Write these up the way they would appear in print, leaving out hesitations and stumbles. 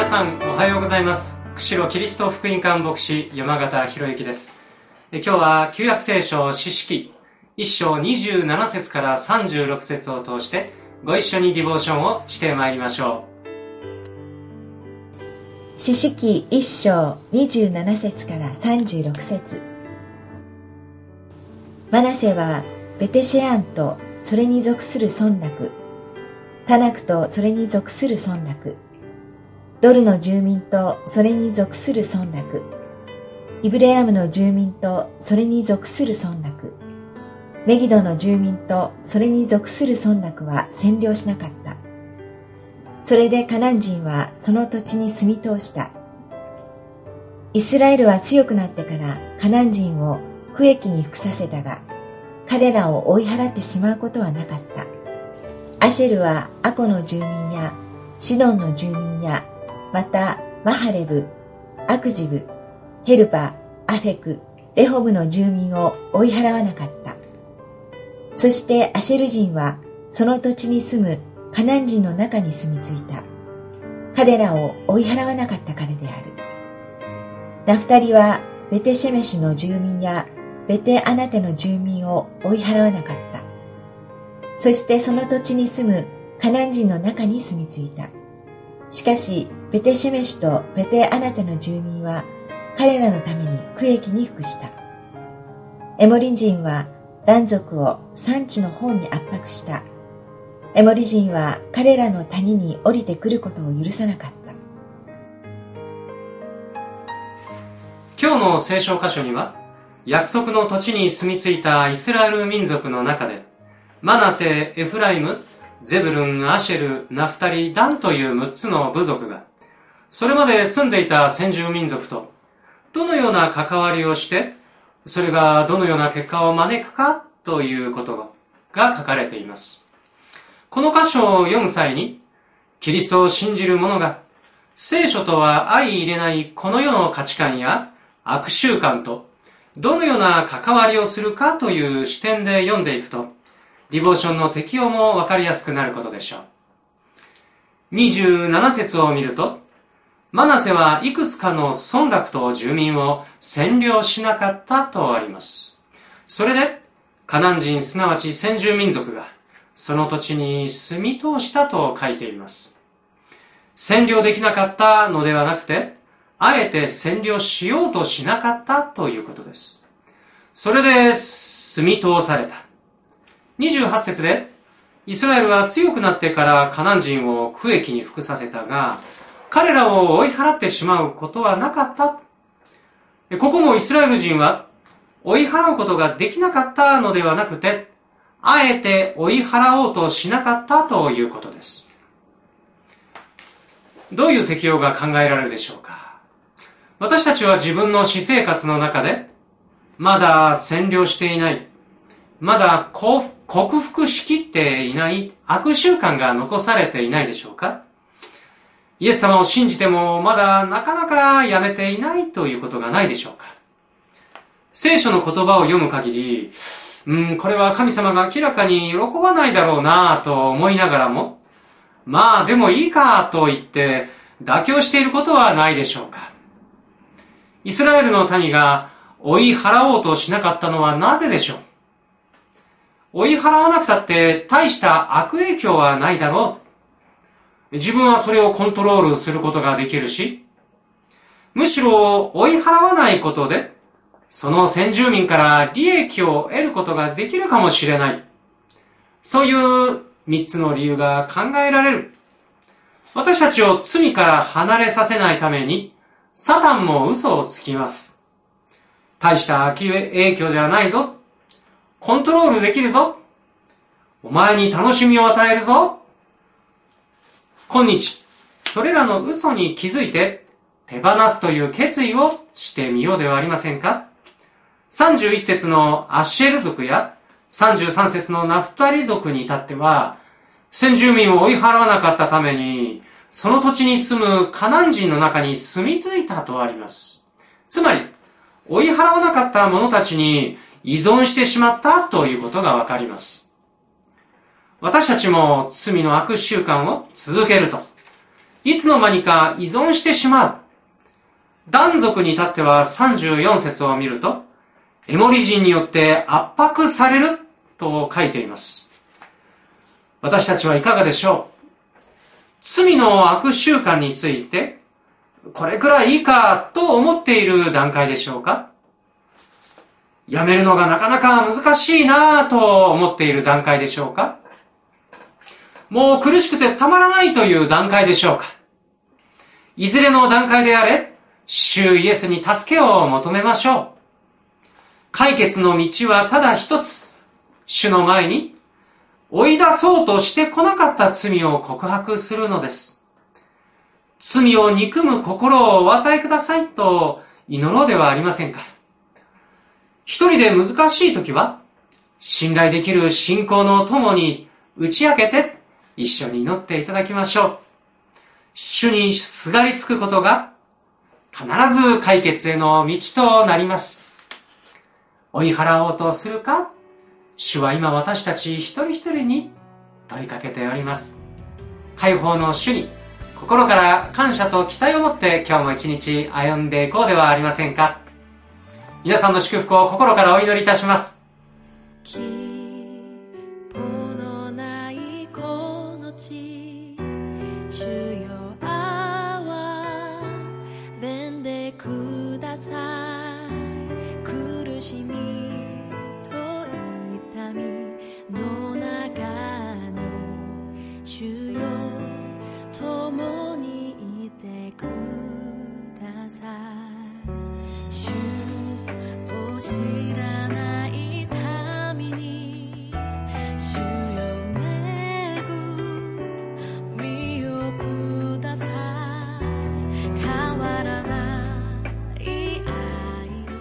皆さんおはようございます。釧路キリスト福音館牧師山形博之です。今日は旧約聖書士式1章27節から36節を通してご一緒にディボーションをしてまいりましょう。士式1章27節から36節。マナセはベテシェアンとそれに属する村落、タナクとそれに属する村落、ドルの住民とそれに属する村落、イブレアムの住民とそれに属する村落、メギドの住民とそれに属する村落は占領しなかった。それでカナン人はその土地に住み通した。イスラエルは強くなってからカナン人を区域に服させたが、彼らを追い払ってしまうことはなかった。アシェルはアコの住民やシドンの住民や、またマハレブ、アクジブ、ヘルパ、アフェク、レホブの住民を追い払わなかった。そしてアシェル人はその土地に住むカナン人の中に住み着いた。彼らを追い払わなかったからである。ナフタリはベテシェメシュの住民やベテアナテの住民を追い払わなかった。そしてその土地に住むカナン人の中に住み着いた。しかしベテシェメシュとベテアナテの住民は彼らのために区域に服した。エモリ人は男族を山地の方に圧迫した。エモリ人は彼らの谷に降りてくることを許さなかった。 今日の聖書箇所には、約束の土地に住み着いたイスラエル民族の中で、マナセ、エフライム、ゼブルン、アシェル、ナフタリ、ダンという6つの部族が、それまで住んでいた先住民族と、どのような関わりをして、それがどのような結果を招くかということが書かれています。この箇所を読む際に、キリストを信じる者が、聖書とは相入れないこの世の価値観や悪習慣と、どのような関わりをするかという視点で読んでいくと、ディボーションの適用もわかりやすくなることでしょう。27節を見ると、マナセはいくつかの村落と住民を占領しなかったとあります。それで、カナン人すなわち先住民族が、その土地に住み通したと書いています。占領できなかったのではなくて、あえて占領しようとしなかったということです。それで住み通された。28節で、イスラエルは強くなってからカナン人を区域に服させたが、彼らを追い払ってしまうことはなかった。ここもイスラエル人は追い払うことができなかったのではなくて、あえて追い払おうとしなかったということです。どういう適用が考えられるでしょうか。私たちは自分の私生活の中で、まだ占領していない、まだ克服しきっていない悪習慣が残されていないでしょうか。イエス様を信じてもまだなかなかやめていないということがないでしょうか。聖書の言葉を読む限り、これは神様が明らかに喜ばないだろうなと思いながらも、まあでもいいかと言って妥協していることはないでしょうか。イスラエルの民が追い払おうとしなかったのはなぜでしょう。追い払わなくたって大した悪影響はないだろう。自分はそれをコントロールすることができるし、むしろ追い払わないことで、その先住民から利益を得ることができるかもしれない。そういう3つの理由が考えられる。私たちを罪から離れさせないために、サタンも嘘をつきます。大した悪影響じゃないぞ。コントロールできるぞ。お前に楽しみを与えるぞ。今日、それらの嘘に気づいて手放すという決意をしてみようではありませんか。31節のアッシェル族や33節のナフタリ族に至っては、先住民を追い払わなかったために、その土地に住むカナン人の中に住み着いたとあります。つまり、追い払わなかった者たちに依存してしまったということがわかります。私たちも罪の悪習慣を続けると、 いつの間にか依存してしまう。男族に至っては34節を見ると、エモリ人によって圧迫されると書いています。私たちはいかがでしょう。罪の悪習慣について、これくらいいいかと思っている段階でしょうか。やめるのがなかなか難しいなと思っている段階でしょうか。もう苦しくてたまらないという段階でしょうか。いずれの段階であれ、主イエスに助けを求めましょう。解決の道はただ一つ。主の前に追い出そうとしてこなかった罪を告白するのです。罪を憎む心をお与えくださいと祈ろうではありませんか。一人で難しい時は、信頼できる信仰の友に打ち明けて一緒に祈っていただきましょう。主にすがりつくことが必ず解決への道となります。追い払おうとするか、主は今私たち一人一人に問いかけております。解放の主に心から感謝と期待を持って今日も一日歩んでいこうではありませんか。皆さんの祝福を心からお祈りいたします。 希望のないこの地、主よ憐れんでください。苦しみと痛みの中に、主よ共にいてください。主を知らない民に、主よ恵みをください。変わらない愛の。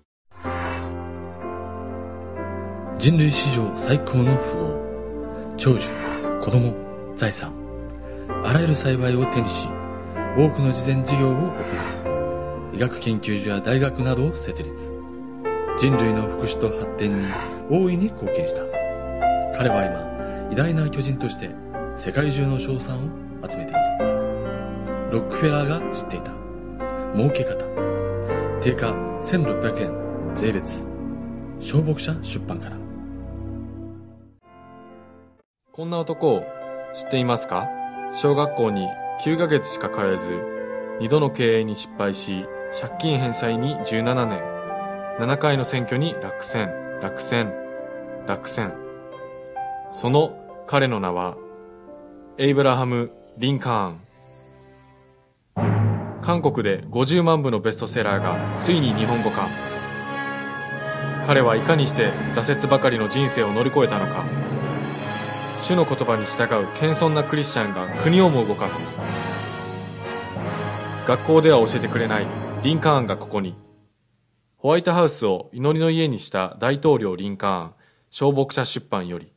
人類史上最高の富豪、長寿、子供、財産、あらゆる幸いを手にし、多くの慈善事業を行い、医学研究所や大学などを設立。人類の福祉と発展に大いに貢献した。彼は今、偉大な巨人として世界中の称賛を集めている。ロックフェラーが知っていた儲け方。定価1600円税別。小牧者出版から。 こんな男を知っていますか？小学校に9ヶ月しか通えず、2度の経営に失敗し、借金返済に17年、7回の選挙に落選。その彼の名は、エイブラハム・リンカーン。韓国で50万部のベストセラーがついに日本語化。彼はいかにして挫折ばかりの人生を乗り越えたのか。主の言葉に従う謙遜なクリスチャンが国をも動かす。学校では教えてくれないリンカーンがここに。ホワイトハウスを祈りの家にした大統領リンカーン、小牧者出版より。